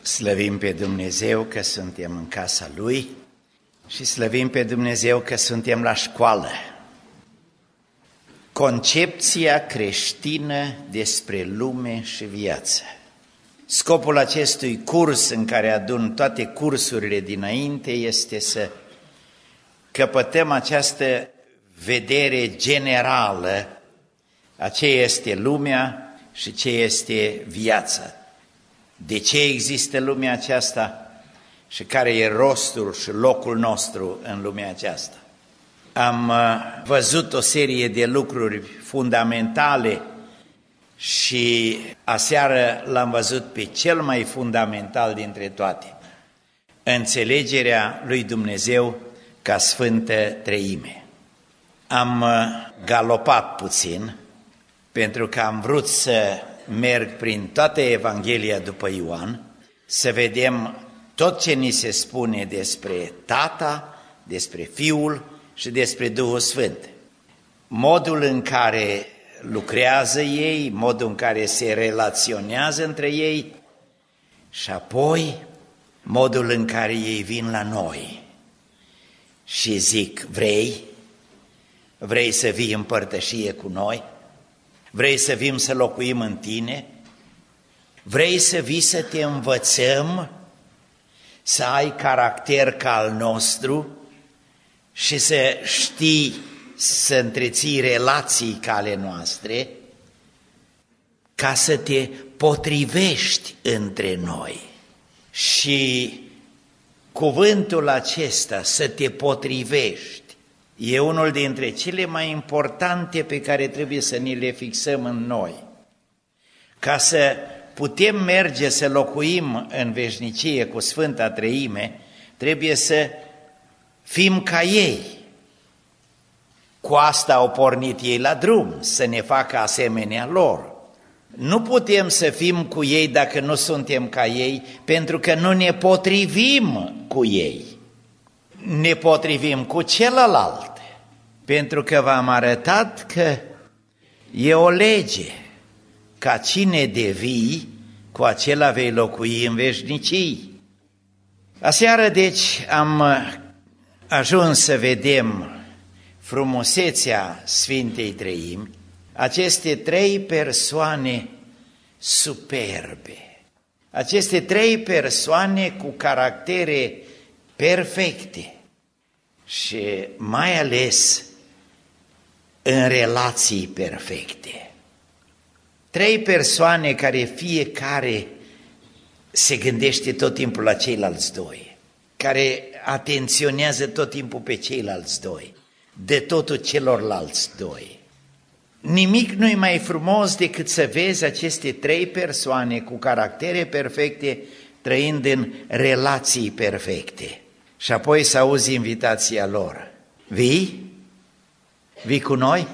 Slăvim pe Dumnezeu că suntem în casa Lui și slăvim pe Dumnezeu că suntem la școală. Concepția creștină despre lume și viață. Scopul acestui curs în care adun toate cursurile dinainte este să căpătăm această vedere generală a ce este lumea și ce este viața. De ce există lumea aceasta și care e rostul și locul nostru în lumea aceasta. Am văzut o serie de lucruri fundamentale și aseară l-am văzut pe cel mai fundamental dintre toate. Înțelegerea lui Dumnezeu ca Sfântă Treime. Am galopat puțin pentru că am vrut să merg prin toată Evanghelia după Ioan, să vedem tot ce ni se spune despre Tata, despre Fiul și despre Duhul Sfânt. Modul în care lucrează ei, modul în care se relaționează între ei și apoi modul în care ei vin la noi și zic, vrei să vii în părtășie cu noi? Vrei să vim să locuim în tine? Vrei să vii să te învățăm, să ai caracter ca al nostru și să știi să întreții relații ca ale noastre, ca să te potrivești între noi. Și cuvântul acesta, să te potrivești, e unul dintre cele mai importante pe care trebuie să ni le fixăm în noi. Ca să putem merge să locuim în veșnicie cu Sfânta Treime, trebuie să fim ca ei. Cu asta au pornit ei la drum, să ne facă asemenea lor. Nu putem să fim cu ei dacă nu suntem ca ei, pentru că nu ne potrivim cu ei. Ne potrivim cu celălalt. Pentru că v-am arătat că e o lege, ca cine devii, cu acela vei locui în veșnicii. Aseară, deci, am ajuns să vedem frumusețea Sfintei Treimi, aceste trei persoane superbe, aceste trei persoane cu caractere perfecte și mai ales în relații perfecte. Trei persoane care fiecare se gândește tot timpul la ceilalți doi, care atenționează tot timpul pe ceilalți doi, de totul celorlalți doi. Nimic nu-i mai frumos decât să vezi aceste trei persoane cu caractere perfecte trăind în relații perfecte. Și apoi să auzi invitația lor. Vii? Vii cu noi?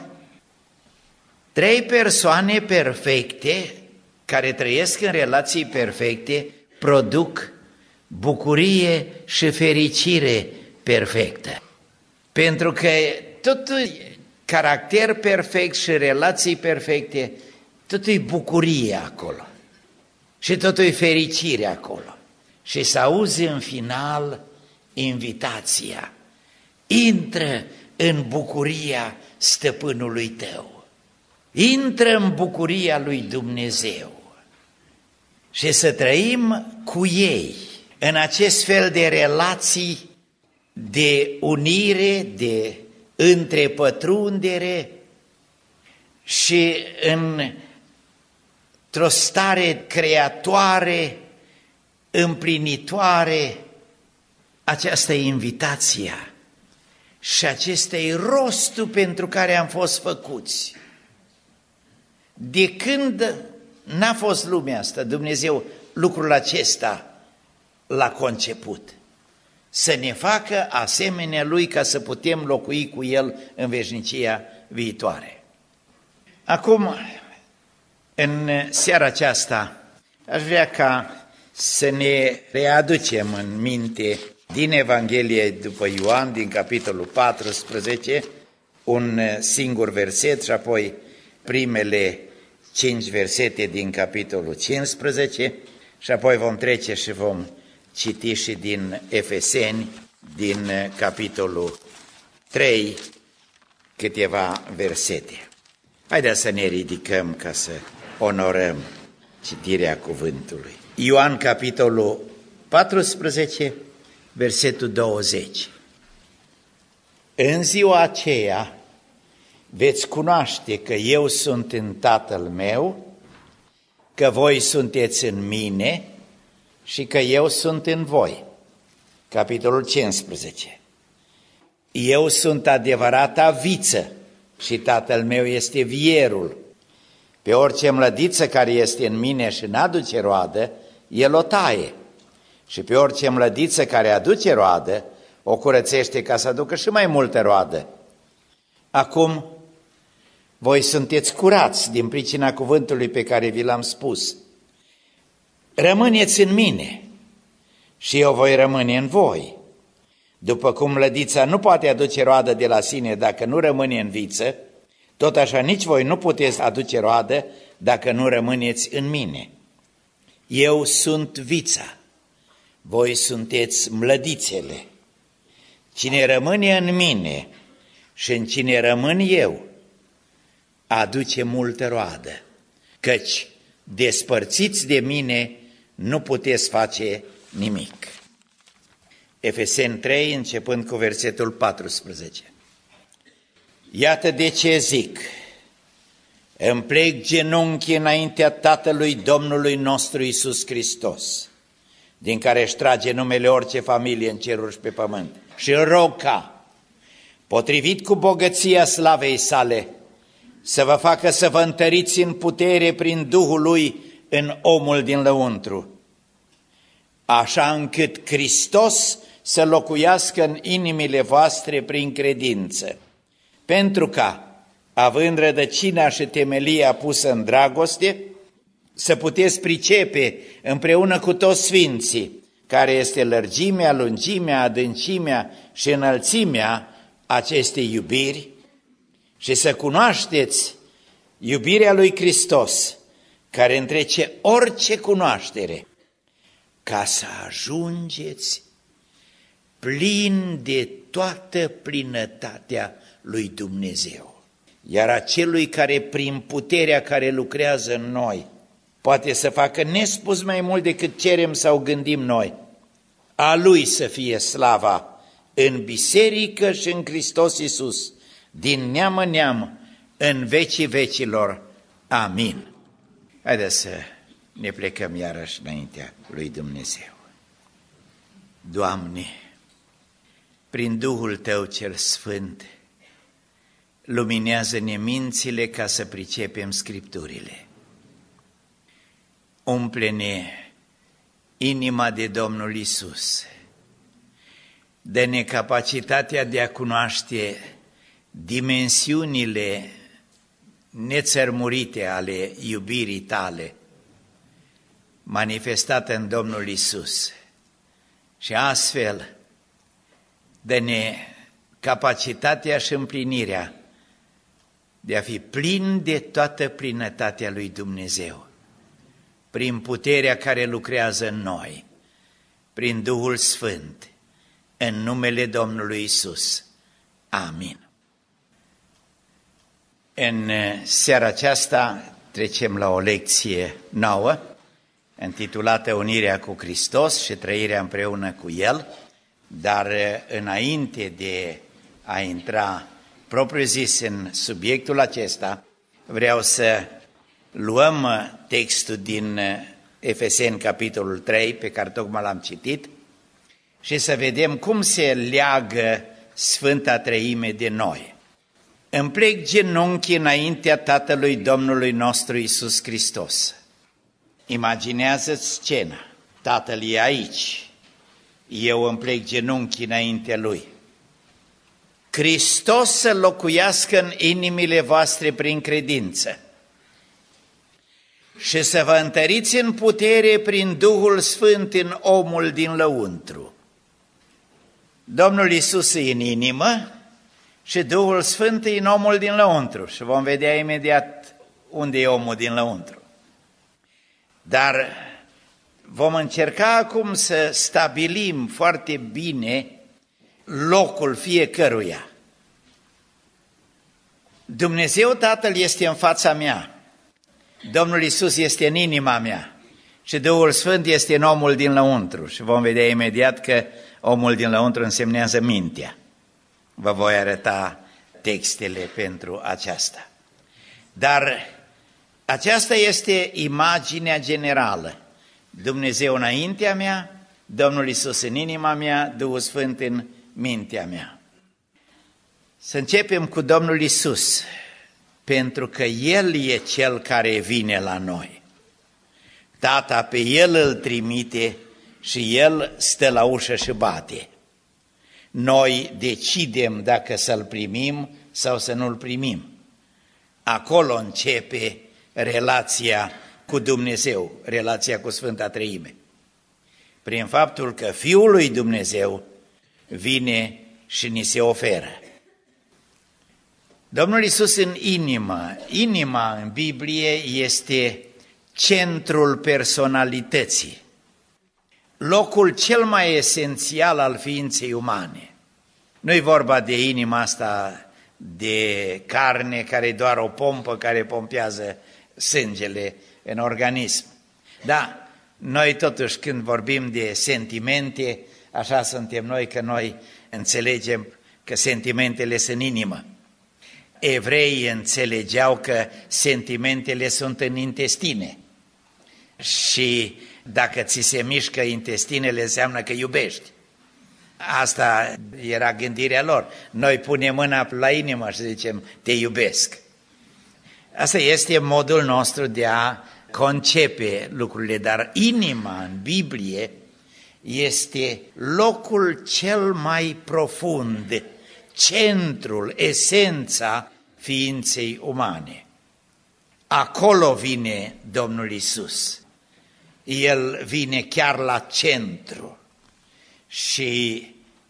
Trei persoane perfecte care trăiesc în relații perfecte produc bucurie și fericire perfectă. Pentru că totul caracter perfect și relații perfecte, totul e bucurie acolo și totul e fericire acolo. Și să auzi în final invitația, intră în bucuria stăpânului tău, intră în bucuria lui Dumnezeu și să trăim cu ei în acest fel de relații de unire, de întrepătrundere și într-o stare creatoare, împlinitoare. Aceasta e invitația și acesta e rostul pentru care am fost făcuți. De când n-a fost lumea asta, Dumnezeu lucrul acesta l-a conceput. Să ne facă asemenea Lui ca să putem locui cu El în veșnicia viitoare. Acum, în seara aceasta, aș vrea ca să ne readucem în minte din Evanghelie după Ioan, din capitolul 14, un singur verset și apoi primele 5 versete din capitolul 15, și apoi vom trece și vom citi și din Efeseni, din capitolul 3, câteva versete. Haideți să ne ridicăm ca să onorăm citirea cuvântului. Ioan, capitolul 14, versetul 20. În ziua aceea veți cunoaște că eu sunt în Tatăl meu, că voi sunteți în mine și că eu sunt în voi. Capitolul 15. Eu sunt adevărata viță și Tatăl meu este vierul. Pe orice mlădiță care este în mine și n-aduce roadă, el o taie. Și pe orice mlădiță care aduce roadă, o curățește ca să aducă și mai multă roadă. Acum, voi sunteți curați din pricina cuvântului pe care vi l-am spus. Rămâneți în mine și eu voi rămâne în voi. După cum mlădița nu poate aduce roadă de la sine dacă nu rămâne în viță, tot așa nici voi nu puteți aduce roadă dacă nu rămâneți în mine. Eu sunt vița, voi sunteți mlădițele. Cine rămâne în mine și în cine rămân eu, aduce multă roadă, căci despărțiți de mine nu puteți face nimic. Efeseni 3, începând cu versetul 14. Iată de ce zic, îmi plec genunchi înaintea Tatălui Domnului nostru Iisus Hristos, din care își trage numele orice familie în ceruri și pe pământ, și îl rog ca, potrivit cu bogăția slavei sale, să vă facă să vă întăriți în putere prin Duhul Lui în omul din lăuntru, așa încât Hristos să locuiască în inimile voastre prin credință, pentru ca, având rădăcina și temelia pusă în dragoste, să puteți pricepe împreună cu toți sfinții, care este lărgimea, lungimea, adâncimea și înălțimea acestei iubiri, și să cunoașteți iubirea lui Hristos, care întrece orice cunoaștere, ca să ajungeți plin de toată plinătatea lui Dumnezeu. Iar acelui care prin puterea care lucrează în noi poate să facă nespus mai mult decât cerem sau gândim noi, a Lui să fie slava în biserică și în Hristos Iisus, din neam în neam, în vecii vecilor. Amin. Haideți să ne plecăm iarăși înaintea lui Dumnezeu. Doamne, prin Duhul Tău cel Sfânt, luminează-ne mințile ca să pricepem Scripturile. Umple-ne inima de Domnul Iisus. Dă-ne capacitatea de a cunoaște dimensiunile nețărmurite ale iubirii Tale, manifestată în Domnul Iisus. Și astfel, dă-ne capacitatea și împlinirea de a fi plin de toată plinătatea lui Dumnezeu, prin puterea care lucrează în noi, prin Duhul Sfânt, în numele Domnului Iisus. Amin. În seara aceasta trecem la o lecție nouă, intitulată Unirea cu Hristos și trăirea împreună cu El, dar înainte de a intra propriu-zis în subiectul acesta, vreau să luăm textul din Efeseni, capitolul 3, pe care tocmai l-am citit, și să vedem cum se leagă Sfânta Treime de noi. Îmi plec genunchi înaintea Tatălui Domnului nostru Iisus Hristos. Imaginează-ți scena. Tatăl e aici. Eu îmi plec genunchi înaintea Lui. Hristos să locuiască în inimile voastre prin credință și să vă întăriți în putere prin Duhul Sfânt în omul din lăuntru. Domnul Iisus e în inimă și Duhul Sfânt e în omul din lăuntru și vom vedea imediat unde e omul din lăuntru. Dar vom încerca acum să stabilim foarte bine locul fiecăruia. Dumnezeu Tatăl este în fața mea, Domnul Iisus este în inima mea și Duhul Sfânt este în omul din lăuntru. Și vom vedea imediat că omul din lăuntru însemnează mintea. Vă voi arăta textele pentru aceasta. Dar aceasta este imaginea generală. Dumnezeu înaintea mea, Domnul Iisus în inima mea, Duhul Sfânt în mintea mea. Să începem cu Domnul Iisus, pentru că El e Cel care vine la noi. Tata pe El îl trimite și El stă la ușă și bate. Noi decidem dacă să-L primim sau să nu-L primim. Acolo începe relația cu Dumnezeu, relația cu Sfânta Treime. Prin faptul că Fiul lui Dumnezeu vine și ni se oferă. Domnul Iisus în inimă. Inima în Biblie este centrul personalității, locul cel mai esențial al ființei umane. Nu-i vorba de inima asta de carne care e doar o pompă care pompează sângele în organism. Da, noi totuși când vorbim de sentimente, așa suntem noi, că noi înțelegem că sentimentele sunt în inimă. Evreii înțelegeau că sentimentele sunt în intestine și dacă ți se mișcă intestinele înseamnă că iubești. Asta era gândirea lor. Noi punem mâna la inimă și zicem te iubesc. Asta este modul nostru de a concepe lucrurile, dar inima în Biblie este locul cel mai profund, centrul, esența ființei umane. Acolo vine Domnul Iisus. El vine chiar la centru și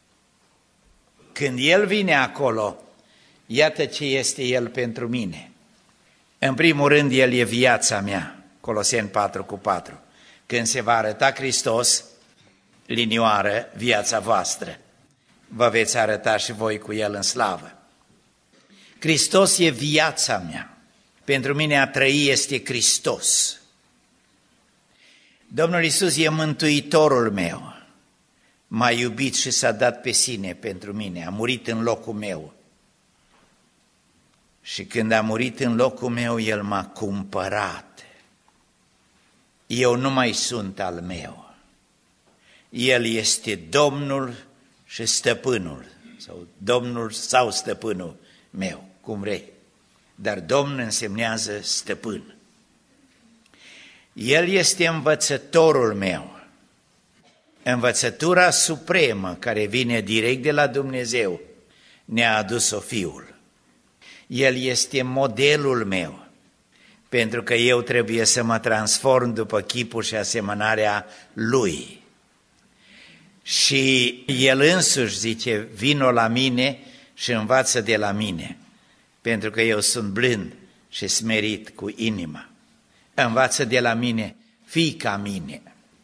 când El vine acolo, iată ce este El pentru mine. În primul rând, El e viața mea, Coloseni 4:4. Când se va arăta Hristos, linioară, viața voastră. Vă veți arăta și voi cu El în slavă. Hristos e viața mea. Pentru mine a trăi este Hristos. Domnul Iisus e mântuitorul meu. M-a iubit și s-a dat pe sine pentru mine. A murit în locul meu. Și când a murit în locul meu, El m-a cumpărat. Eu nu mai sunt al meu. El este Domnul și stăpânul, sau Domnul sau stăpânul meu, cum vrei. Dar Domn însemnează stăpân. El este învățătorul meu. Învățătura supremă care vine direct de la Dumnezeu ne-a adus-o Fiul. El este modelul meu, pentru că eu trebuie să mă transform după chipul și asemănarea Lui. Și El însuși zice, vino la mine și învață de la mine, pentru că eu sunt blând și smerit cu inima. Învață de la mine, fii ca mine.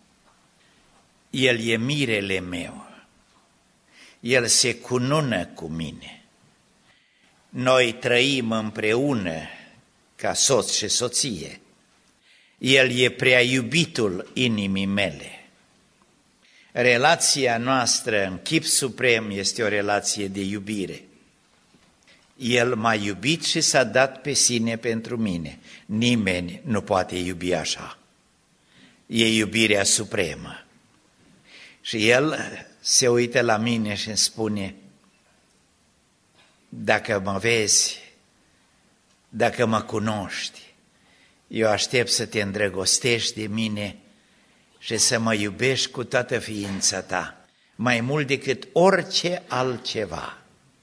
El e mirele meu. El se cunună cu mine. Noi trăim împreună ca soț și soție. El e prea iubitul inimii mele. Relația noastră în chip suprem este o relație de iubire. El m-a iubit și s-a dat pe sine pentru mine. Nimeni nu poate iubi așa. E iubirea supremă. Și El se uită la mine și îmi spune, dacă mă vezi, dacă mă cunoști, eu aștept să te îndrăgostești de mine și să mă iubești cu toată ființa ta, mai mult decât orice altceva.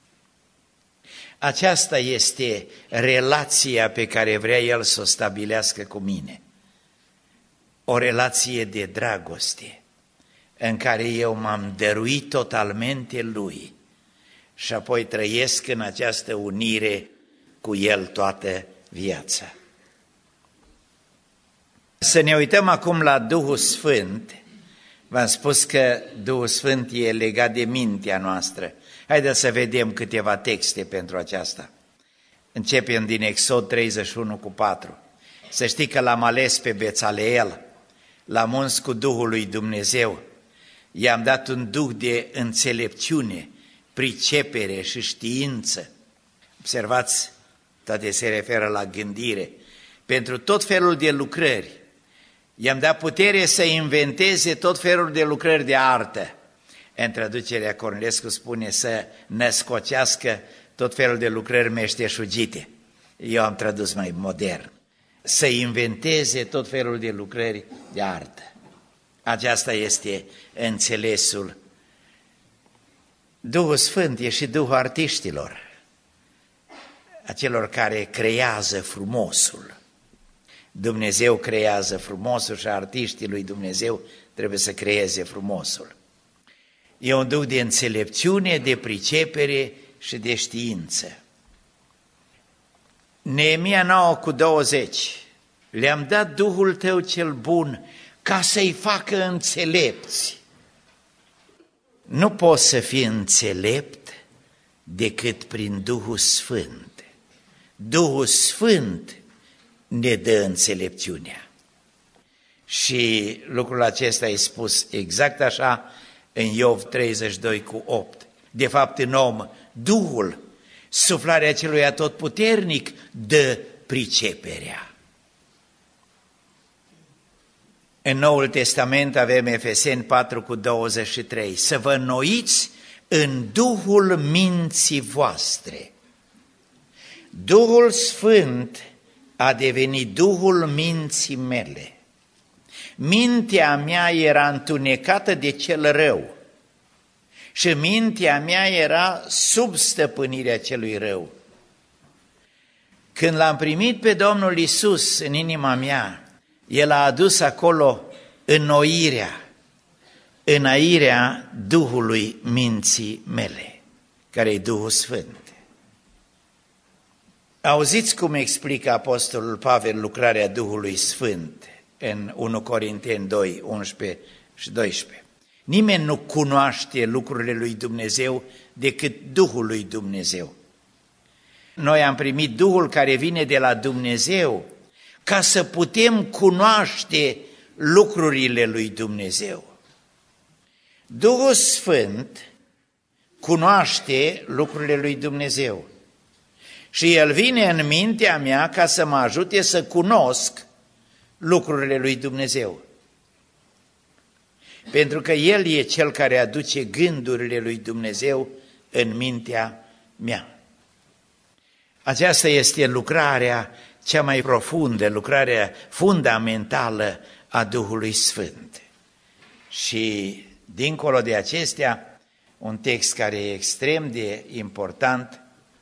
Aceasta este relația pe care vrea El să o stabilească cu mine. O relație de dragoste, în care eu m-am dăruit totalmente Lui și apoi trăiesc în această unire cu El toată viața. Să ne uităm acum la Duhul Sfânt. V-am spus că Duhul Sfânt e legat de mintea noastră. Haideți să vedem câteva texte pentru aceasta. Începem din Exod 31:4. Să știi că l-am ales pe Bețaleel, l-am uns cu Duhul lui Dumnezeu. I-am dat un duh de înțelepciune, pricepere și știință. Observați, toate se referă la gândire. Pentru tot felul de lucrări. I-am dat putere să inventeze tot felul de lucrări de artă. În traducerea Cornilescu spune să născocească tot felul de lucrări meșteșugite. Eu am tradus mai modern. Să inventeze tot felul de lucrări de artă. Aceasta este înțelesul. Duhul Sfânt e și Duhul artiștilor, acelor care creează frumosul. Dumnezeu creează frumosul și artiștii lui Dumnezeu trebuie să creeze frumosul. E un duh de înțelepciune, de pricepere și de știință. Neemia 9:20. Le-am dat Duhul tău cel bun ca să-i facă înțelepți. Nu poți să fii înțelept decât prin Duhul Sfânt. Duhul Sfânt ne dă înțelepciunea. Și lucrul acesta e spus exact așa în Iov 32:8. De fapt, în om, Duhul, suflarea celui atotputernic, dă priceperea. În Noul Testament avem Efeseni 4:23. Să vă înnoiți în Duhul minții voastre. Duhul Sfânt a devenit Duhul minții mele. Mintea mea era întunecată de cel rău și mintea mea era sub stăpânirea celui rău. Când l-am primit pe Domnul Iisus în inima mea, El a adus acolo înnoirea Duhului minții mele, care e Duhul Sfânt. Auziți cum explică Apostolul Pavel lucrarea Duhului Sfânt în 1 Corinteni 2:11 și 12. Nimeni nu cunoaște lucrurile lui Dumnezeu decât Duhul lui Dumnezeu. Noi am primit Duhul care vine de la Dumnezeu ca să putem cunoaște lucrurile lui Dumnezeu. Duhul Sfânt cunoaște lucrurile lui Dumnezeu și El vine în mintea mea ca să mă ajute să cunosc lucrurile lui Dumnezeu. Pentru că El e Cel care aduce gândurile lui Dumnezeu în mintea mea. Aceasta este lucrarea cea mai profundă, lucrarea fundamentală a Duhului Sfânt. Și dincolo de acestea, un text care e extrem de important,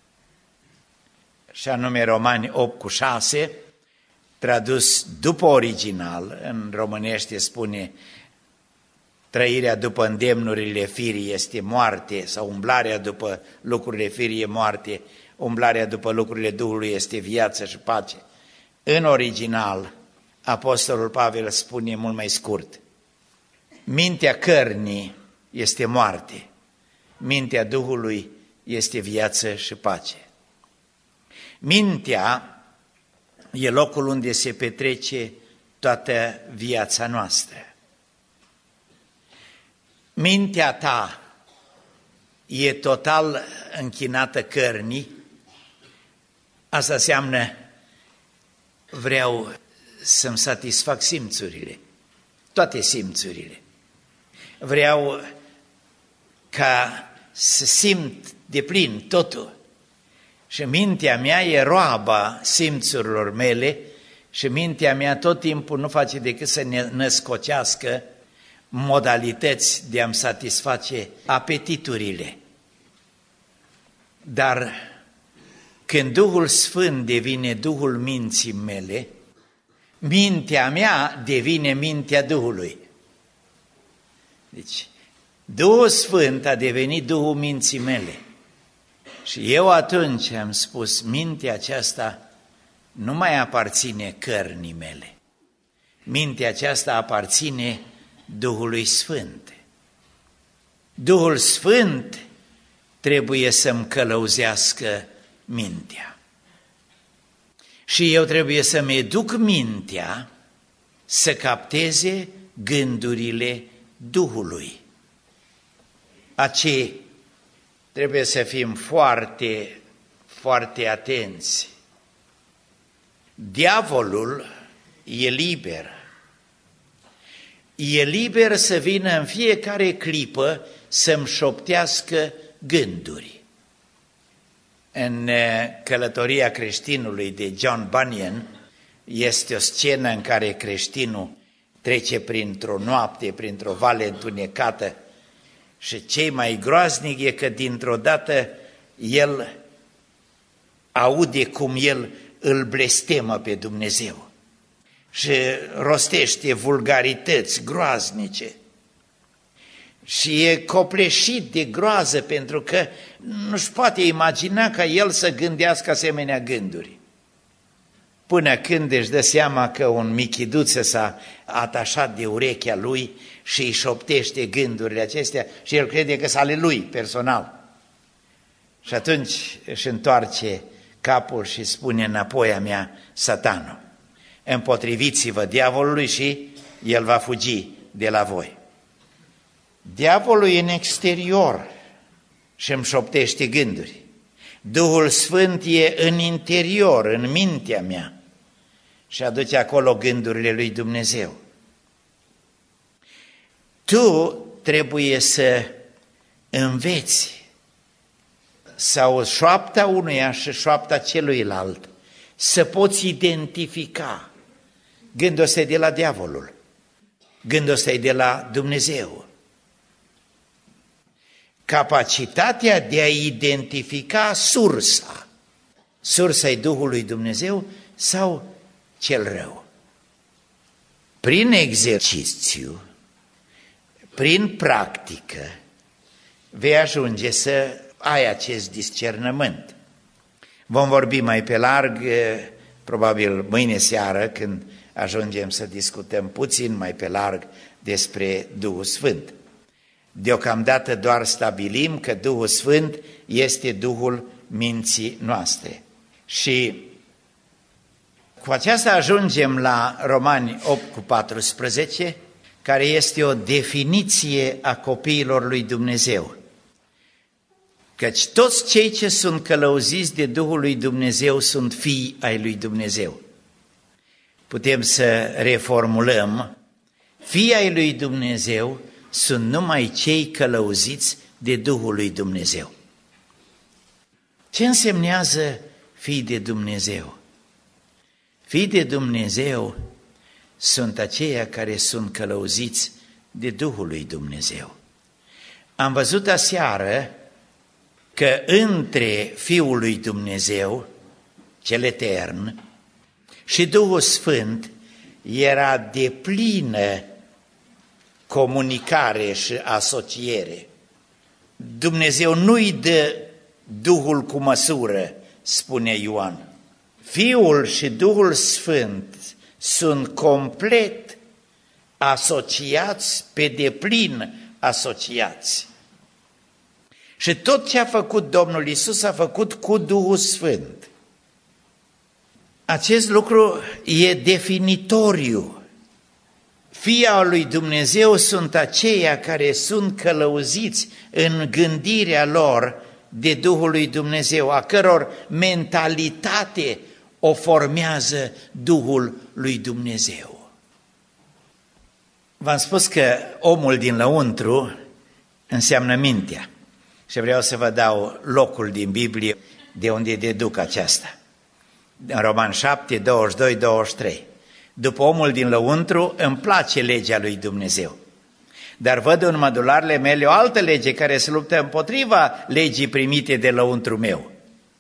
și anume Romani 8:6, tradus după original, în românește spune: trăirea după îndemnurile firii este moarte, sau umblarea după lucrurile firii e moarte, umblarea după lucrurile Duhului este viață și pace. În original, Apostolul Pavel spune mult mai scurt: mintea cărnii este moarte, mintea Duhului este viață și pace. Mintea e locul unde se petrece toată viața noastră. Mintea ta e total închinată cărnii, asta înseamnă vreau să-mi satisfac simțurile, toate simțurile. Vreau ca să simt de plin totul. Și mintea mea e roaba simțurilor mele și mintea mea tot timpul nu face decât să ne născocească modalități de a-mi satisface apetiturile. Dar când Duhul Sfânt devine Duhul minții mele, mintea mea devine mintea Duhului. Deci, Duhul Sfânt a devenit Duhul minții mele. Și eu atunci am spus: mintea aceasta nu mai aparține cărnii mele. Mintea aceasta aparține Duhului Sfânt. Duhul Sfânt trebuie să-mi călăuzească mintea. Și eu trebuie să-mi educ mintea să capteze gândurile Duhului. Aceea trebuie să fim foarte, foarte atenți. Diavolul e liber. E liber să vină în fiecare clipă să-mi șoptească gânduri. În Călătoria creștinului de John Bunyan este o scenă în care creștinul trece printr-o noapte, printr-o vale întunecată și cei mai groaznic e că dintr-o dată el aude cum el îl blestemă pe Dumnezeu și rostește vulgarități groaznice și e copleșit de groază pentru că nu-și poate imagina ca el să gândească asemenea gânduri. Până când își dă seama că un michiduță s-a atașat de urechea lui și îi șoptește gândurile acestea și el crede că s-ale lui personal. Și atunci își întoarce capul și spune: înapoi a mea, Satanul, împotriviți-vă diavolului și el va fugi de la voi. Diavolul e în exterior și îmi șoptește gânduri. Duhul Sfânt e în interior, în mintea mea și aduce acolo gândurile lui Dumnezeu. Tu trebuie să înveți sau șoapta unuia și șoapta celuilalt, să poți identifica gândul ăsta e de la diavolul, gândul ăsta e de la Dumnezeu. Capacitatea de a identifica sursa. Sursa e Duhului Dumnezeu sau cel rău. Prin exercițiu, prin practică, vei ajunge să ai acest discernământ. Vom vorbi mai pe larg, probabil mâine seară, când ajungem să discutăm puțin mai pe larg despre Duhul Sfânt. Deocamdată doar stabilim că Duhul Sfânt este Duhul minții noastre. Și cu aceasta ajungem la Romani 8:14, care este o definiție a copiilor lui Dumnezeu. Căci toți cei ce sunt călăuziți de Duhul lui Dumnezeu sunt fii ai lui Dumnezeu. Putem să reformulăm: fii ai lui Dumnezeu sunt numai cei călăuziți de Duhul lui Dumnezeu. Ce însemnează fii de Dumnezeu? Fii de Dumnezeu sunt aceia care sunt călăuziți de Duhul lui Dumnezeu. Am văzut aseară că între Fiul lui Dumnezeu, cel etern, și Duhul Sfânt era deplină comunicare și asociere. Dumnezeu nu-i dă Duhul cu măsură, spune Ioan. Fiul și Duhul Sfânt sunt complet asociați, pe deplin asociați. Și tot ce a făcut Domnul Iisus a făcut cu Duhul Sfânt. Acest lucru e definitoriu. Fii al lui Dumnezeu sunt aceia care sunt călăuziți în gândirea lor de Duhul lui Dumnezeu, a căror mentalitate o formează Duhul lui Dumnezeu. V-am spus că omul din lăuntru înseamnă mintea și vreau să vă dau locul din Biblie de unde deduc aceasta. În Roman 7, 22, 23. După omul din lăuntru îmi place legea lui Dumnezeu, dar văd în mădularele mele o altă lege care se luptă împotriva legii primite de lăuntru meu.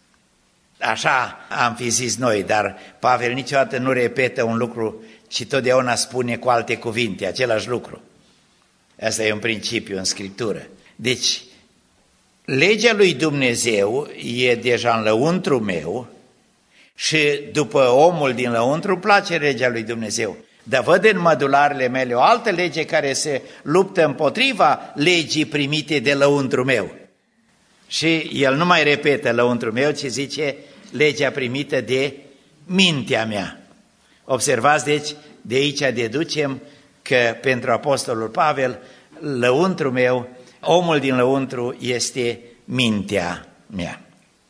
Așa am fi zis noi, dar Pavel niciodată nu repetă un lucru, ci totdeauna spune cu alte cuvinte același lucru. Asta e un principiu în Scriptură. Deci, legea lui Dumnezeu e deja în lăuntru meu și după omul din lăuntru place legea lui Dumnezeu. Dar văd în mădularele mele o altă lege care se luptă împotriva legii primite de lăuntru meu. Și el nu mai repetă lăuntru meu, ci zice legea primită de mintea mea. Observați, deci, de aici deducem că pentru apostolul Pavel, lăuntru meu, omul din lăuntru este mintea mea.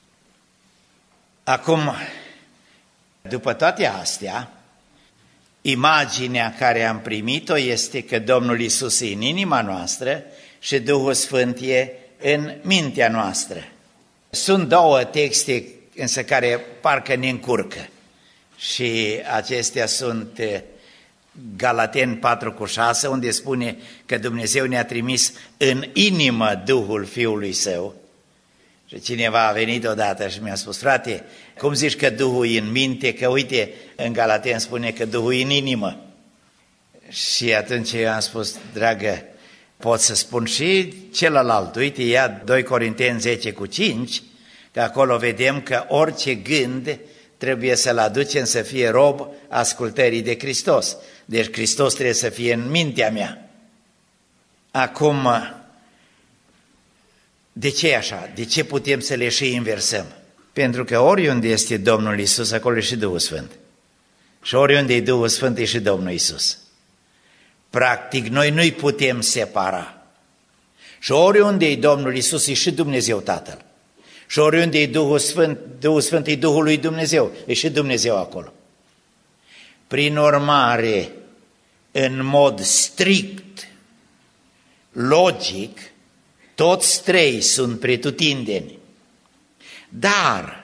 Acum, după toate astea, imaginea care am primit-o este că Domnul Iisus e în inima noastră și Duhul Sfânt e în mintea noastră. Sunt două texte însă care parcă ne încurcă și acestea sunt Galateni 4:6, unde spune că Dumnezeu ne-a trimis în inimă Duhul Fiului Său. Și cineva a venit odată și mi-a spus: frate, cum zici că Duhul e în minte? Că uite, în Galateni spune că Duhul e în inimă. Și atunci eu am spus: dragă, pot să spun și celălalt. Uite, ia 2 Corinteni 10:5, că acolo vedem că orice gând trebuie să-l aducem să fie rob ascultării de Hristos. Deci Hristos trebuie să fie în mintea mea. Acum, de ce e așa? De ce putem să le și inversăm? Pentru că oriunde este Domnul Iisus, acolo e și Duhul Sfânt. Și oriunde e Duhul Sfânt, e și Domnul Iisus. Practic, noi nu-i putem separa. Și oriunde e Domnul Iisus, e și Dumnezeu Tatăl. Și oriunde e Duhul Sfânt e Duhul lui Dumnezeu, e și Dumnezeu acolo. Prin urmare, în mod strict, logic, toți trei sunt pretutindeni. Dar,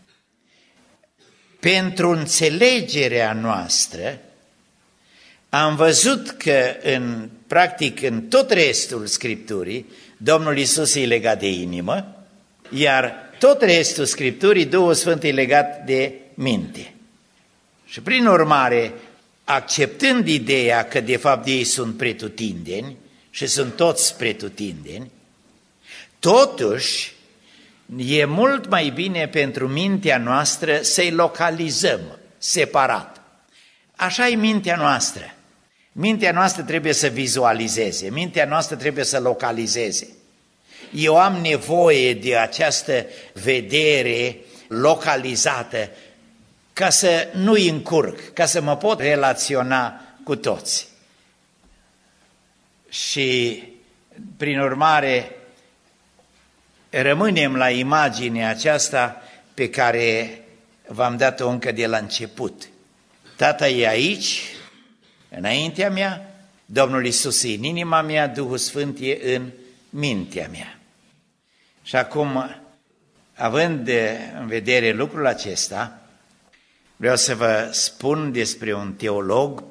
pentru înțelegerea noastră, am văzut că, practic, în tot restul Scripturii, Domnul Iisus e legat de inimă, iar tot restul Scripturii, Duhul Sfânt e legat de minte. Și prin urmare, acceptând ideea că de fapt ei sunt pretutindeni și sunt toți pretutindeni, totuși e mult mai bine pentru mintea noastră să-i localizăm separat. Așa e mintea noastră. Mintea noastră trebuie să vizualizeze, mintea noastră trebuie să localizeze. Eu am nevoie de această vedere localizată ca să nu-i încurc, ca să mă pot relaționa cu toți. Și, prin urmare, rămânem la imaginea aceasta pe care v-am dat-o încă de la început. Tata e aici, înaintea mea, Domnul Iisus e în inima mea, Duhul Sfânt e în mintea mea. Și acum, având în vedere lucrul acesta, vreau să vă spun despre un teolog,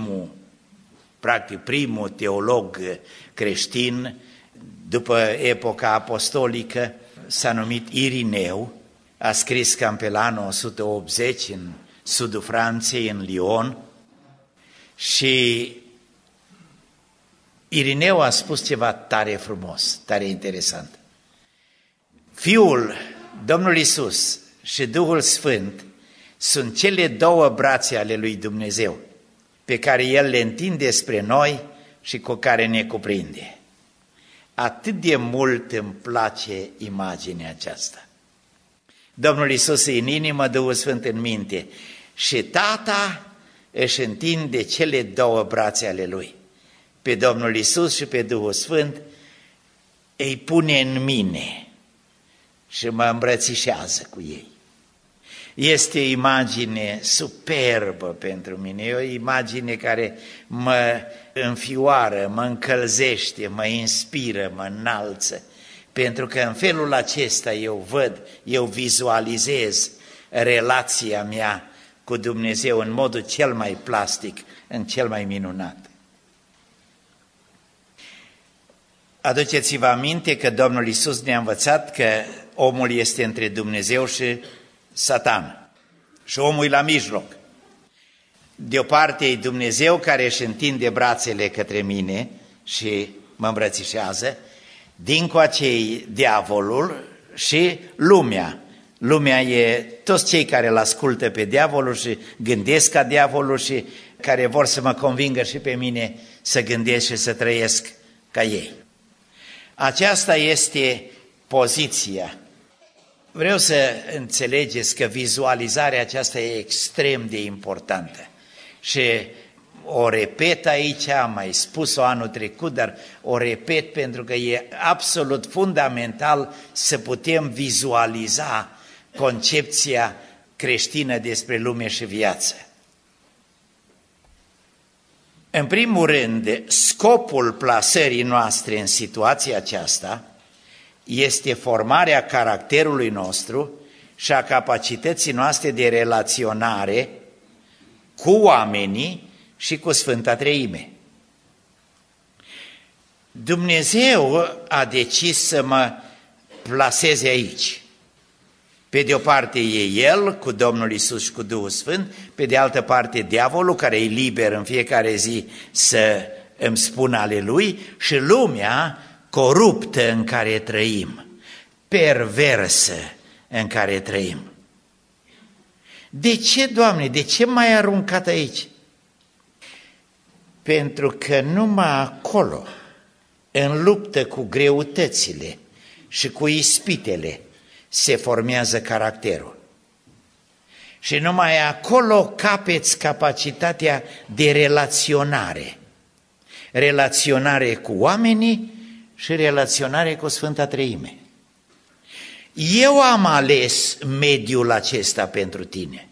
primul teolog creștin după epoca apostolică, s-a numit Irineu, a scris cam pe la anul 180 în sudul Franței, în Lyon, și Irineu a spus ceva tare frumos, tare interesant. Fiul, Domnul Iisus și Duhul Sfânt sunt cele două brațe ale lui Dumnezeu, pe care El le întinde spre noi și cu care ne cuprinde. Atât de mult îmi place imaginea aceasta. Domnul Iisus e în inimă, Duhul Sfânt în minte și Tata își întinde cele două brațe ale Lui. Pe Domnul Iisus și pe Duhul Sfânt îi pune în mine și mă îmbrățișează cu ei. Este o imagine superbă pentru mine, e o imagine care mă înfioară, mă încălzește, mă inspiră, mă înalță, pentru că în felul acesta eu văd, eu vizualizez relația mea cu Dumnezeu în modul cel mai plastic, în cel mai minunat. Aduceți-vă aminte că Domnul Iisus ne-a învățat că omul este între Dumnezeu și Satan și omul e la mijloc. De o parte e Dumnezeu care își întinde brațele către mine și mă îmbrățișează, dincoace e diavolul și lumea. Lumea e toți cei care îl ascultă pe diavolul și gândesc ca diavolul și care vor să mă convingă și pe mine să gândesc și să trăiesc ca ei. Aceasta este poziția. Vreau să înțelegeți că vizualizarea aceasta e extrem de importantă și o repet aici, am mai spus-o anul trecut, dar o repet pentru că e absolut fundamental să putem vizualiza concepția creștină despre lume și viață. În primul rând, scopul plasării noastre în situația aceasta este formarea caracterului nostru și a capacității noastre de relaționare cu oamenii și cu Sfânta Treime. Dumnezeu a decis să mă plaseze aici. Pe de o parte e El, cu Domnul Iisus și cu Duhul Sfânt, pe de altă parte diavolul, care e liber în fiecare zi să îmi spună ale lui, și lumea coruptă în care trăim, perversă în care trăim. De ce, Doamne, de ce m-ai aruncat aici? Pentru că numai acolo, în luptă cu greutățile și cu ispitele, se formează caracterul. Și numai acolo capeți capacitatea de relaționare. Relaționare cu oamenii și relaționare cu Sfânta Treime. Eu am ales mediul acesta pentru tine.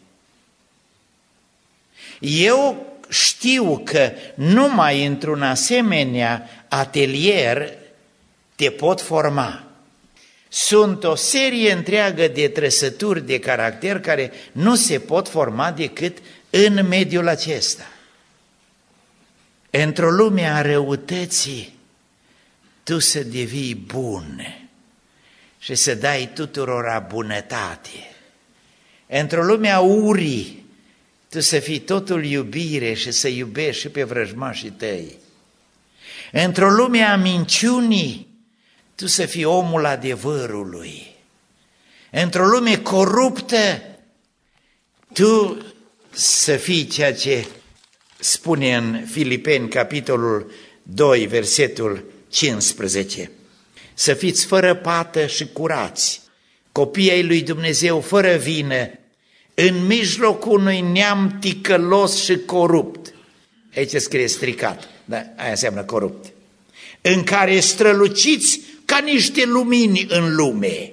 Eu știu că numai într-un asemenea atelier te pot forma. Sunt o serie întreagă de trăsături de caracter care nu se pot forma decât în mediul acesta. Într-o lume a răutății, tu să devii bun și să dai tuturora bunătate. Într-o lume a urii, tu să fii totul iubire și să iubești și pe vrăjmașii tăi. Într-o lume a minciunii, tu să fii omul adevărului. Într-o lume coruptă, tu să fii ceea ce spune în Filipeni, capitolul 2, versetul 15. Să fiți fără pată și curați, copii ai lui Dumnezeu fără vină, în mijlocul unui neam ticălos și corupt. Aici scrie stricat, dar aia înseamnă corupt. În care străluciți ca niște lumini în lume.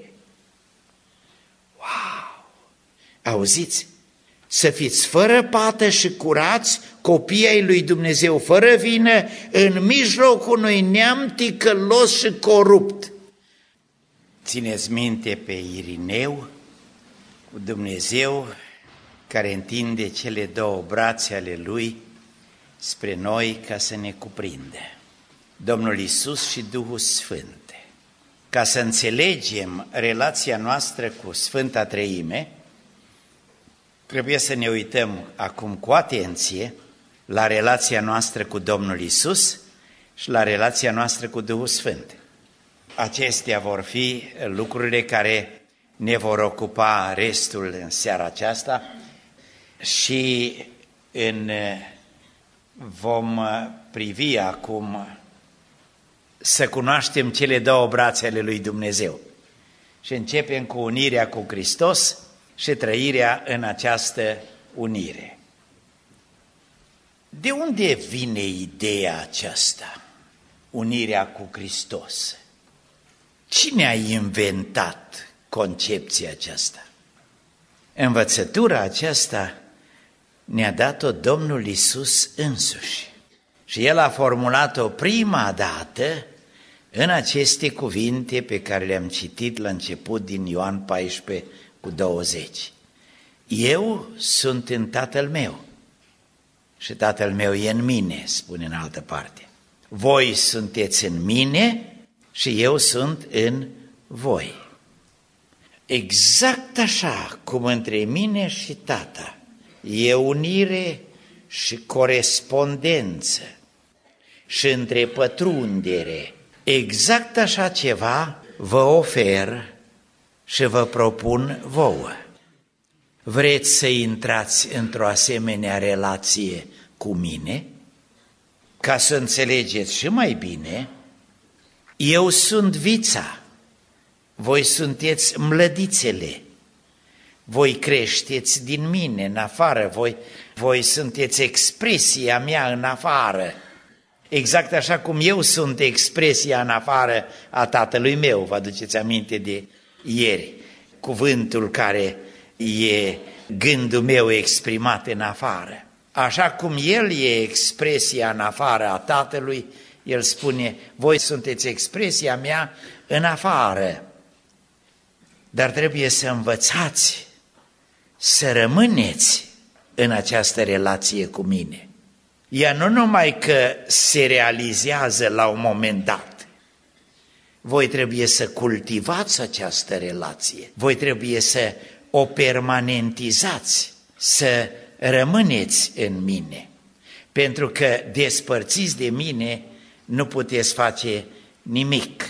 Wow! Auziți? Să fiți fără pată și curați, copii ai lui Dumnezeu fără vină, în mijlocul unui neam ticălos și corupt. Țineți minte pe Irineu, cu Dumnezeu care întinde cele două brațe ale lui spre noi ca să ne cuprindă. Domnul Iisus și Duhul Sfânt. Ca să înțelegem relația noastră cu Sfânta Treime, trebuie să ne uităm acum cu atenție la relația noastră cu Domnul Iisus și la relația noastră cu Duhul Sfânt. Acestea vor fi lucrurile care ne vor ocupa restul în seara aceasta și vom privi acum să cunoaștem cele două brațe ale lui Dumnezeu. Și începem cu unirea cu Hristos și trăirea în această unire. De unde vine ideea aceasta, unirea cu Hristos? Cine a inventat concepția aceasta? Învățătura aceasta ne-a dat-o Domnul Iisus însuși. Și El a formulat-o prima dată în aceste cuvinte pe care le-am citit la început din Ioan 14:20. Eu sunt în Tatăl meu și Tatăl meu e în mine, spune în altă parte. Voi sunteți în mine și eu sunt în voi. Exact așa cum între mine și Tata e unire și corespondență și întrepătrundere, exact așa ceva vă ofer și vă propun vouă. Vreți să intrați într-o asemenea relație cu mine, ca să înțelegeți și mai bine, eu sunt vița, voi sunteți mlădițele, voi creșteți din mine în afară, voi sunteți expresia mea în afară, exact așa cum eu sunt expresia în afară a Tatălui meu. Vă aduceți aminte de ieri, cuvântul care e gândul meu exprimat în afară. Așa cum El e expresia în afară a Tatălui, El spune, voi sunteți expresia mea în afară. Dar trebuie să învățați să rămâneți în această relație cu mine. Ea nu numai că se realizează la un moment dat, voi trebuie să cultivați această relație, voi trebuie să o permanentizați, să rămâneți în mine, pentru că despărțiți de mine nu puteți face nimic.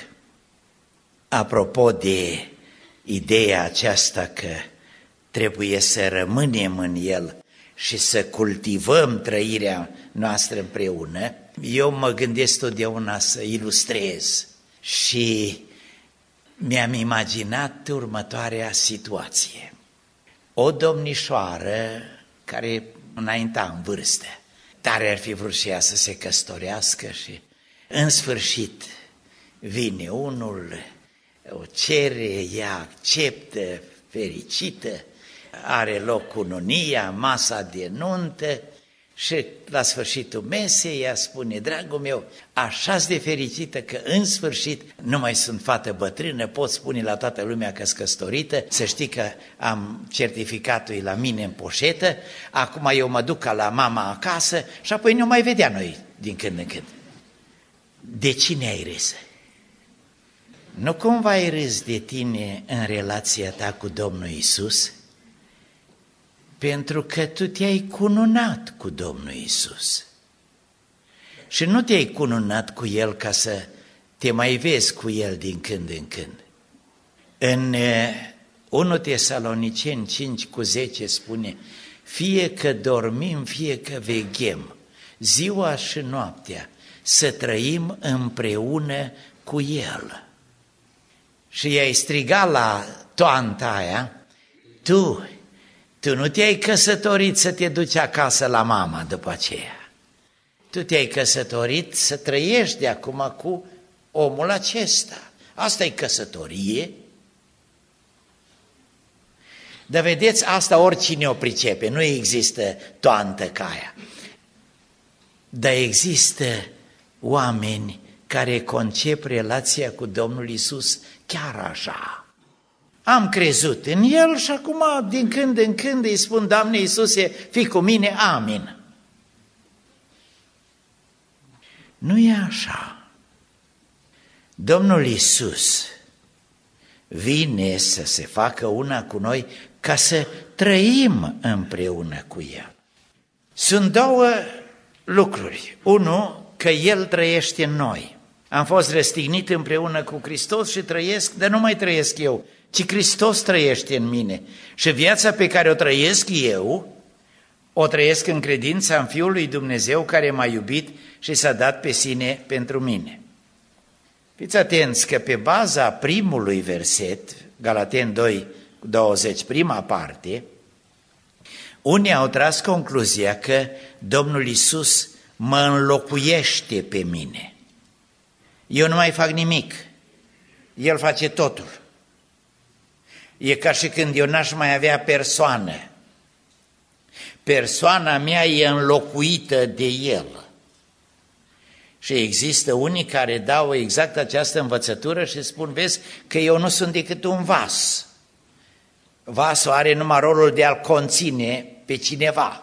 Apropo de ideea aceasta că trebuie să rămânem în El și să cultivăm trăirea noastră împreună, eu mă gândesc totdeauna să ilustrez și mi-am imaginat următoarea situație. O domnișoară care înainta în vârstă, tare ar fi vrut și ea să se căsătorească și în sfârșit vine unul, o cere, ea acceptă, fericită, are loc cununia, masa de nuntă și la sfârșitul mesei ea spune, dragul meu, așa-s de fericită că în sfârșit nu mai sunt fată bătrână, pot spune la toată lumea că-s căsătorită, să știi că am certificatul la mine în poșetă, acum eu mă duc ca la mama acasă și apoi nu mai vedea noi din când în când. De cine ai râs? Nu cumva ai râs de tine în relația ta cu Domnul Iisus? Pentru că tu te-ai cununat cu Domnul Iisus. Și nu te-ai cununat cu El ca să te mai vezi cu El din când în când. În 1 Tesaloniceni 5:10 spune, fie că dormim, fie că veghem, ziua și noaptea, să trăim împreună cu El. Și i-ai strigat la toanta aia, tu nu te-ai căsătorit să te duci acasă la mama după aceea. Tu te-ai căsătorit să trăiești de acum cu omul acesta. Asta e căsătorie. Dar vedeți, asta oricine o pricepe, nu există toantă ca aia. Dar există oameni care concep relația cu Domnul Iisus chiar așa. Am crezut în El și acum din când în când îi spun, Doamne Iisuse, fii cu mine, amin. Nu e așa. Domnul Iisus vine să se facă una cu noi ca să trăim împreună cu El. Sunt două lucruri. Unu, că El trăiește în noi. Am fost răstignit împreună cu Hristos și trăiesc, dar nu mai trăiesc eu, ci Hristos trăiește în mine. Și viața pe care o trăiesc eu, o trăiesc în credința în Fiul lui Dumnezeu care m-a iubit și s-a dat pe sine pentru mine. Fiți atenți că pe baza primului verset, Galateni 2:20, prima parte, unii au tras concluzia că Domnul Iisus mă înlocuiește pe mine. Eu nu mai fac nimic, El face totul. E ca și când eu n-aș mai avea persoană. Persoana mea e înlocuită de El. Și există unii care dau exact această învățătură și spun, vezi că eu nu sunt decât un vas. Vasul are numai rolul de a-l conține pe cineva.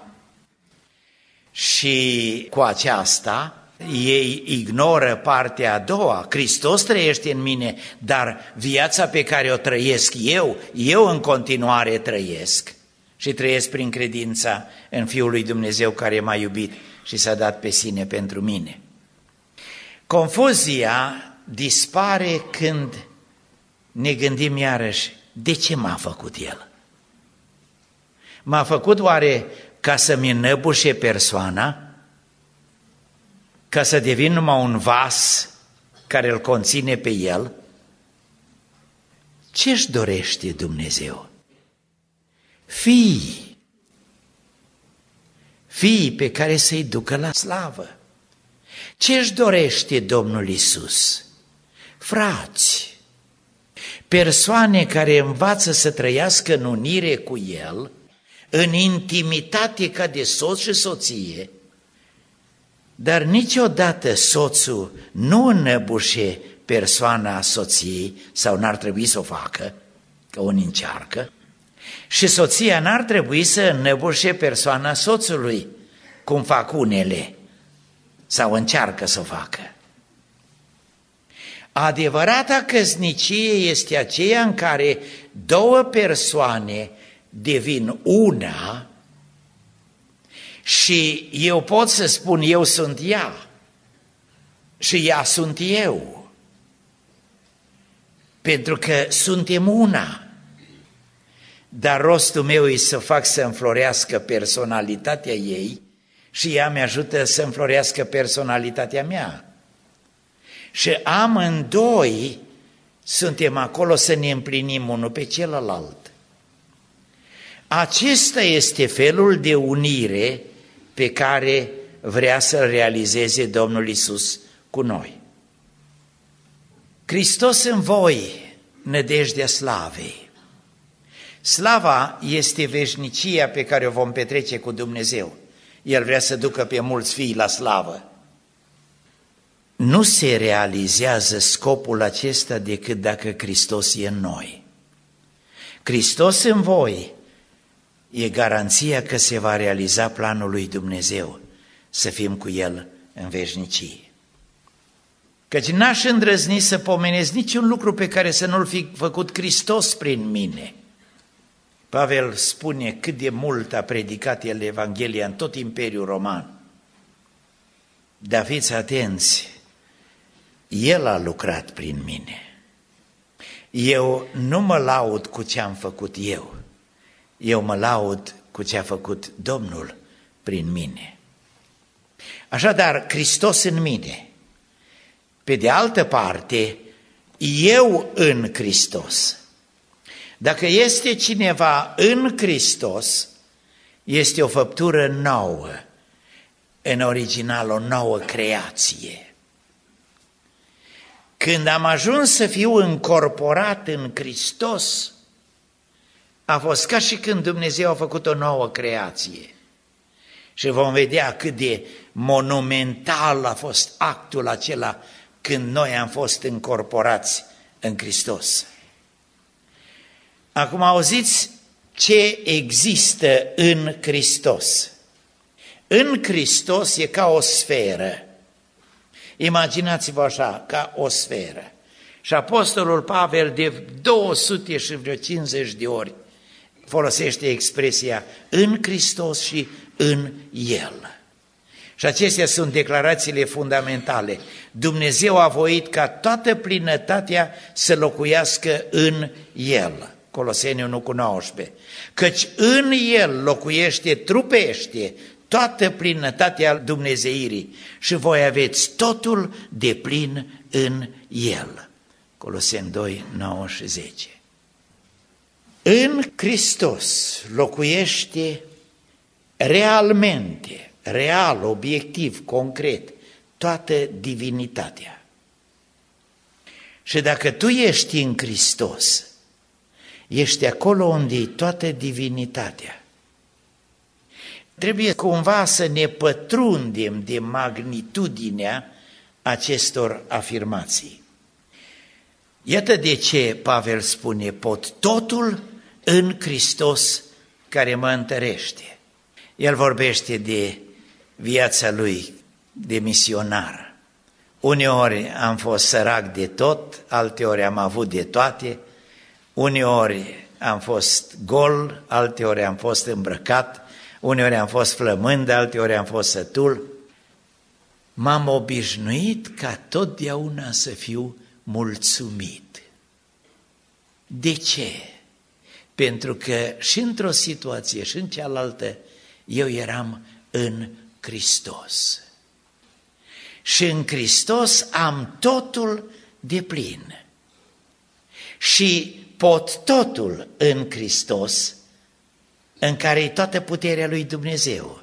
Și cu aceasta ei ignoră partea a doua. Hristos trăiește în mine, dar viața pe care o trăiesc eu în continuare trăiesc și trăiesc prin credința în Fiul lui Dumnezeu care m-a iubit și s-a dat pe sine pentru mine. Confuzia dispare când ne gândim iarăși, de ce m-a făcut El? M-a făcut oare ca să-mi înăbușe persoana? ca să devin numai un vas care îl conține pe el? Ce-și dorește Dumnezeu? Fii pe care să-i ducă la slavă. Ce-și dorește Domnul Iisus? Frați, persoane care învață să trăiască în unire cu El, în intimitate ca de soț și soție, dar niciodată soțul nu înnăbușe persoana soției, sau n-ar trebui să o facă, că o încearcă, și soția n-ar trebui să înnăbușe persoana soțului, cum fac unele, sau încearcă să o facă. Adevărata căsnicie este aceea în care două persoane devin una și eu pot să spun eu sunt ea și ea sunt eu, pentru că suntem una. Dar rostul meu e să fac să înflorească personalitatea ei și ea mi-ajută să înflorească personalitatea mea. Și amândoi suntem acolo să ne împlinim unul pe celălalt. Acesta este felul de unire pe care vrea să-l realizeze Domnul Iisus cu noi. Hristos în voi, nădejdea slavei. Slava este veșnicia pe care o vom petrece cu Dumnezeu. El vrea să ducă pe mulți fii la slavă. Nu se realizează scopul acesta decât dacă Hristos e în noi. Hristos în voi e garanția că se va realiza planul lui Dumnezeu, să fim cu El în veșnicie. Căci n-aș îndrăzni să pomenesc niciun lucru pe care să nu-l fi făcut Hristos prin mine. Pavel spune cât de mult a predicat el Evanghelia în tot Imperiul Roman. Dar fiți atenți, el a lucrat prin mine. Eu nu mă laud cu ce am făcut eu mă laud cu ce a făcut Domnul prin mine. Așadar, Hristos în mine. Pe de altă parte, eu în Hristos. Dacă este cineva în Hristos, este o făptură nouă, în original o nouă creație. Când am ajuns să fiu încorporat în Hristos, a fost ca și când Dumnezeu a făcut o nouă creație. Și vom vedea cât de monumental a fost actul acela când noi am fost încorporați în Hristos. Acum auziți ce există în Hristos. În Hristos e ca o sferă. Imaginați-vă așa, ca o sferă. Și Apostolul Pavel de 250 de ori folosește expresia în Hristos și în El. Și acestea sunt declarațiile fundamentale. Dumnezeu a voit ca toată plinătatea să locuiască în El. Coloseni 1:19. Căci în El locuiește, trupește toată plinătatea dumnezeirii și voi aveți totul de plin în El. Coloseni 2:9-10. În Hristos locuiește realmente, real, obiectiv, concret, toată divinitatea. Și dacă tu ești în Hristos, ești acolo unde e toată divinitatea. Trebuie cumva să ne pătrundem de magnitudinea acestor afirmații. Iată de ce Pavel spune, pot totul în Hristos care mă întărește. El vorbește de viața lui de misionar. Uneori am fost sărac de tot, alteori am avut de toate, uneori am fost gol, alteori am fost îmbrăcat, uneori am fost flămând, alteori am fost sătul. M-am obișnuit ca totdeauna să fiu mulțumit. De ce? Pentru că și într-o situație și în cealaltă eu eram în Hristos. și în Hristos am totul deplin. Și pot totul în Hristos, în care e toată puterea lui Dumnezeu.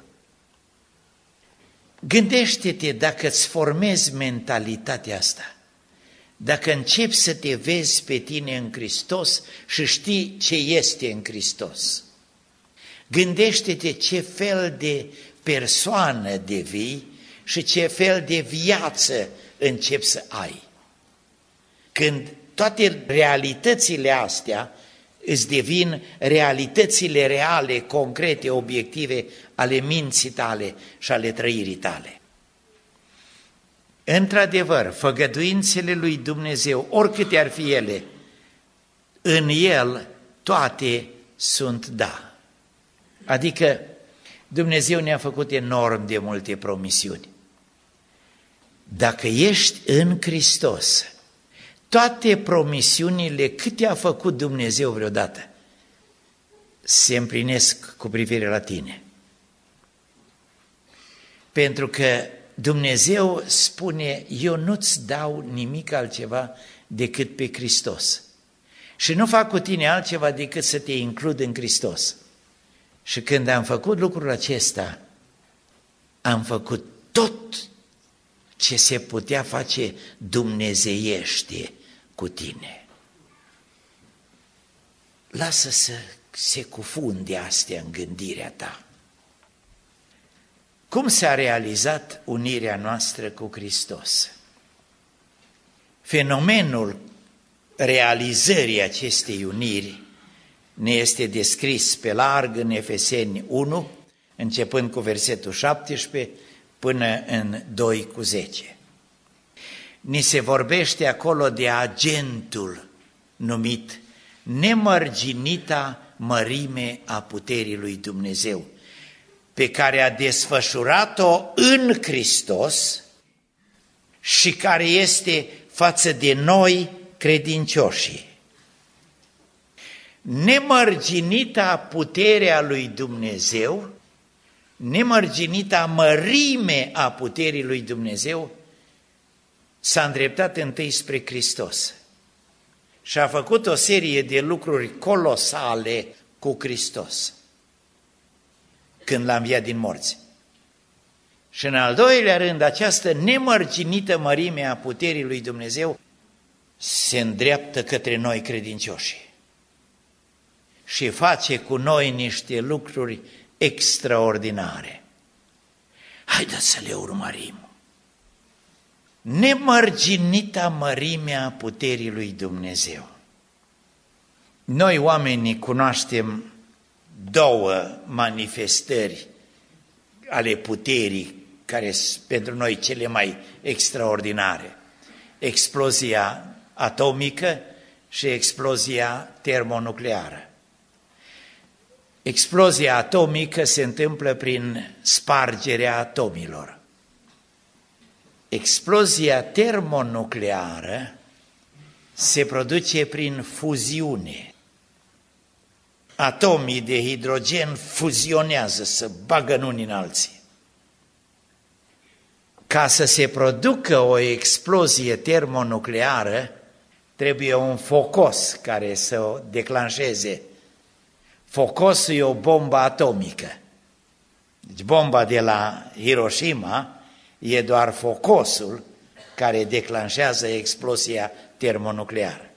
Gândește-te dacă îți formezi mentalitatea asta, dacă începi să te vezi pe tine în Hristos și știi ce este în Hristos. Gândește-te ce fel de persoană devii și ce fel de viață începi să ai. Când toate realitățile astea îți devin realitățile reale, concrete, obiective ale minții tale și ale trăirii tale. Într-adevăr, făgăduințele lui Dumnezeu, oricâte ar fi ele, în El toate sunt da. Adică Dumnezeu ne-a făcut enorm de multe promisiuni. Dacă ești în Hristos, toate promisiunile câte a făcut Dumnezeu vreodată se împlinesc cu privire la tine. Pentru că Dumnezeu spune, eu nu-ți dau nimic altceva decât pe Hristos. Și nu fac cu tine altceva decât să te includ în Hristos. Și când am făcut lucrul acesta, am făcut tot ce se putea face dumnezeiește cu tine. Lasă să se cufunde astea în gândirea ta. Cum s-a realizat unirea noastră cu Hristos? Fenomenul realizării acestei uniri ne este descris pe larg în Efeseni 1, începând cu versetul 17 până în 2:10. Ni se vorbește acolo de agentul numit nemărginita mărime a puterii lui Dumnezeu, pe care a desfășurat-o în Hristos și care este față de noi credincioșii. Nemărginita puterea lui Dumnezeu, nemărginita mărime a puterii lui Dumnezeu s-a îndreptat întâi spre Hristos și a făcut o serie de lucruri colosale cu Hristos când l-a înviat din morți. Și în al doilea rând, această nemărginită mărime a puterii lui Dumnezeu se îndreaptă către noi credincioși și face cu noi niște lucruri extraordinare. Haideți să le urmărim. Nemărginita mărimea puterii lui Dumnezeu. Noi oamenii cunoaștem două manifestări ale puterii care sunt pentru noi cele mai extraordinare. Explozia atomică și explozia termonucleară. Explozia atomică se întâmplă prin spargerea atomilor. Explozia termonucleară se produce prin fuziune. Atomii de hidrogen fuzionează, se bagă unii în alții. Ca să se producă o explozie termonucleară, trebuie un focos care să o declanșeze. Focosul e o bombă atomică. Deci bomba de la Hiroshima e doar focosul care declanșează explozia termonucleară.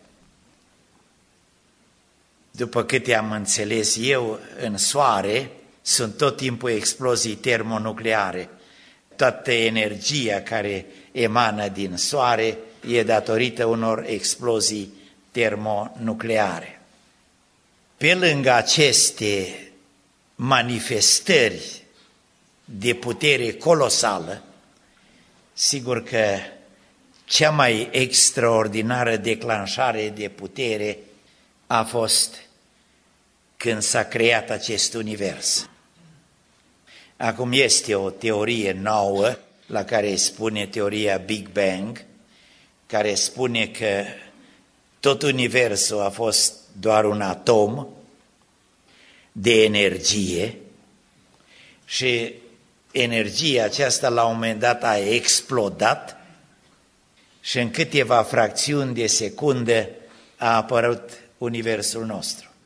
După câte am înțeles eu, în soare sunt tot timpul explozii termonucleare. Toată energia care emană din soare e datorită unor explozii termonucleare. Pe lângă aceste manifestări de putere colosală, sigur că cea mai extraordinară declanșare de putere a fost când s-a creat acest univers. Acum este o teorie nouă, la care spune teoria Big Bang, care spune că tot universul a fost doar un atom de energie și energia aceasta la un moment dat a explodat și în câteva fracțiuni de secundă a apărut universul nostru.